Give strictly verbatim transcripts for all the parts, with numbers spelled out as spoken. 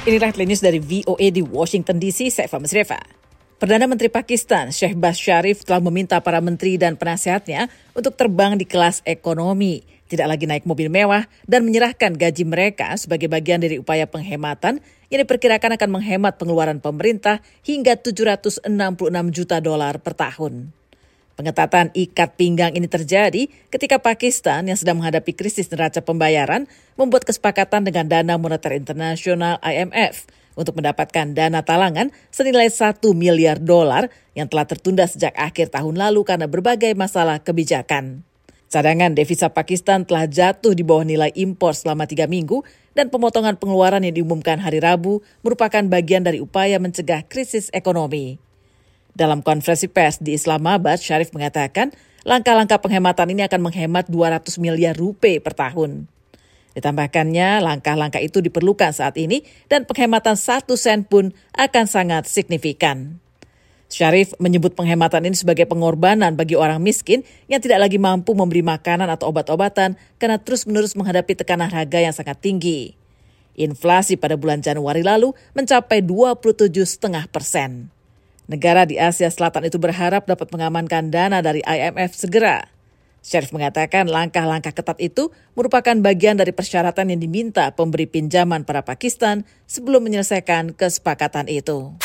Inilah headline news dari V O A di Washington D C, saya Fahmi Sreva. Perdana Menteri Pakistan, Shehbaz Sharif telah meminta para menteri dan penasehatnya untuk terbang di kelas ekonomi, tidak lagi naik mobil mewah, dan menyerahkan gaji mereka sebagai bagian dari upaya penghematan yang diperkirakan akan menghemat pengeluaran pemerintah hingga tujuh ratus enam puluh enam juta dolar per tahun. Pengetatan ikat pinggang ini terjadi ketika Pakistan yang sedang menghadapi krisis neraca pembayaran membuat kesepakatan dengan Dana Moneter Internasional I M F untuk mendapatkan dana talangan senilai satu miliar dolar yang telah tertunda sejak akhir tahun lalu karena berbagai masalah kebijakan. Cadangan devisa Pakistan telah jatuh di bawah nilai impor selama tiga minggu dan pemotongan pengeluaran yang diumumkan hari Rabu merupakan bagian dari upaya mencegah krisis ekonomi. Dalam konferensi pers di Islamabad, Sharif mengatakan langkah-langkah penghematan ini akan menghemat dua ratus miliar rupiah per tahun. Ditambahkannya, langkah-langkah itu diperlukan saat ini dan penghematan satu sen pun akan sangat signifikan. Sharif menyebut penghematan ini sebagai pengorbanan bagi orang miskin yang tidak lagi mampu membeli makanan atau obat-obatan karena terus-menerus menghadapi tekanan harga yang sangat tinggi. Inflasi pada bulan Januari lalu mencapai dua puluh tujuh koma lima persen. Negara di Asia Selatan itu berharap dapat mengamankan dana dari I M F segera. Sharif mengatakan langkah-langkah ketat itu merupakan bagian dari persyaratan yang diminta pemberi pinjaman para Pakistan sebelum menyelesaikan kesepakatan itu.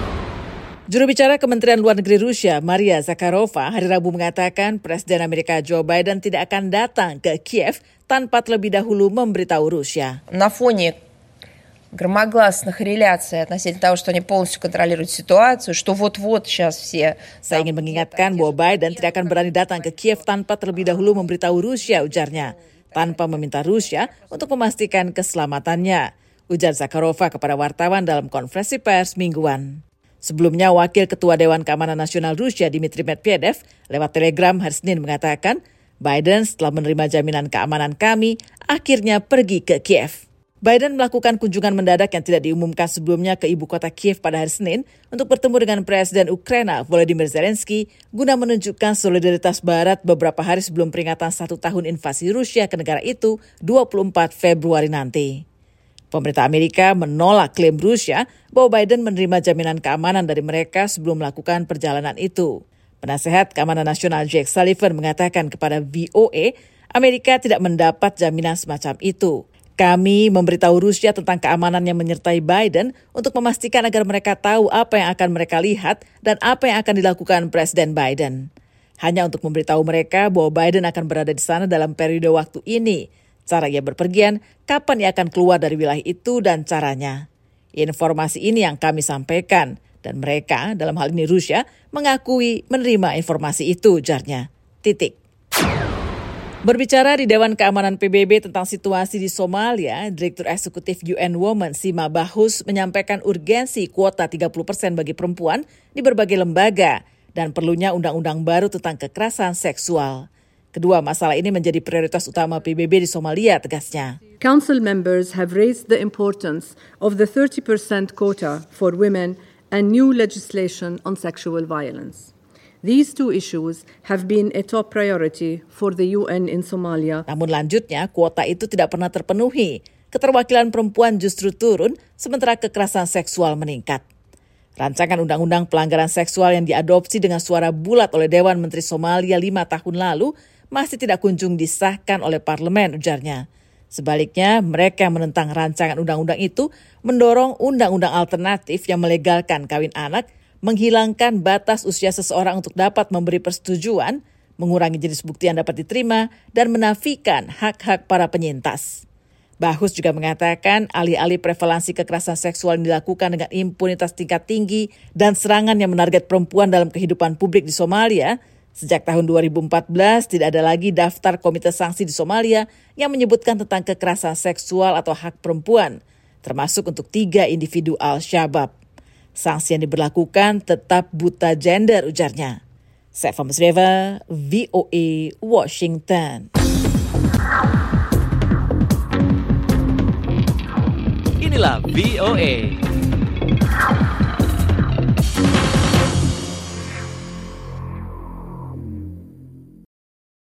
Juru bicara Kementerian Luar Negeri Rusia, Maria Zakharova, hari Rabu mengatakan Presiden Amerika Joe Biden tidak akan datang ke Kiev tanpa terlebih dahulu memberitahu Rusia. На фоне громогласных реляций относительно того, что они полностью контролируют ситуацию, что вот-вот сейчас все... Saya ingin mengingatkan bahwa Biden tidak akan berani datang ke Kiev tanpa terlebih dahulu memberitahu Rusia, ujarnya, tanpa meminta Rusia untuk memastikan keselamatannya, ujar Zakharova kepada wartawan dalam konferensi pers mingguan. Sebelumnya, Wakil Ketua Dewan Keamanan Nasional Rusia, Dmitry Medvedev, lewat telegram hari Senin mengatakan, Biden setelah menerima jaminan keamanan kami, akhirnya pergi ke Kiev. Biden melakukan kunjungan mendadak yang tidak diumumkan sebelumnya ke ibu kota Kiev pada hari Senin untuk bertemu dengan Presiden Ukraina Volodymyr Zelensky guna menunjukkan solidaritas Barat beberapa hari sebelum peringatan satu tahun invasi Rusia ke negara itu dua puluh empat Februari nanti. Pemerintah Amerika menolak klaim Rusia bahwa Biden menerima jaminan keamanan dari mereka sebelum melakukan perjalanan itu. Penasehat Keamanan Nasional Jake Sullivan mengatakan kepada V O A, Amerika tidak mendapat jaminan semacam itu. Kami memberitahu Rusia tentang keamanan yang menyertai Biden untuk memastikan agar mereka tahu apa yang akan mereka lihat dan apa yang akan dilakukan Presiden Biden. Hanya untuk memberitahu mereka bahwa Biden akan berada di sana dalam periode waktu ini, cara ia berpergian, kapan ia akan keluar dari wilayah itu, dan caranya. Informasi ini yang kami sampaikan, dan mereka, dalam hal ini Rusia, mengakui menerima informasi itu, ujarnya. Titik. Berbicara di Dewan Keamanan P B B tentang situasi di Somalia, Direktur Eksekutif U N Women Sima Bahus menyampaikan urgensi kuota tiga puluh persen bagi perempuan di berbagai lembaga dan perlunya undang-undang baru tentang kekerasan seksual. Kedua masalah ini menjadi prioritas utama P B B di Somalia, tegasnya. Council members have raised the importance of the thirty percent quota for women and new legislation on sexual violence. These two issues have been a top priority for the U N in Somalia. Namun lanjutnya, kuota itu tidak pernah terpenuhi. Keterwakilan perempuan justru turun, sementara kekerasan seksual meningkat. Rancangan undang-undang pelanggaran seksual yang diadopsi dengan suara bulat oleh Dewan Menteri Somalia lima tahun lalu masih tidak kunjung disahkan oleh parlemen, ujarnya. Sebaliknya, mereka yang menentang rancangan undang-undang itu mendorong undang-undang alternatif yang melegalkan kawin anak, menghilangkan batas usia seseorang untuk dapat memberi persetujuan, mengurangi jenis bukti yang dapat diterima, dan menafikan hak-hak para penyintas. Bahus juga mengatakan alih-alih prevalensi kekerasan seksual yang dilakukan dengan impunitas tingkat tinggi dan serangan yang menarget perempuan dalam kehidupan publik di Somalia, sejak tahun dua ribu empat belas tidak ada lagi daftar komite sanksi di Somalia yang menyebutkan tentang kekerasan seksual atau hak perempuan, termasuk untuk tiga individu Al-Shabaab. Sanksi yang diberlakukan tetap buta gender, ujarnya. Saya Fahmi Sreva, V O A, Washington. Inilah V O A.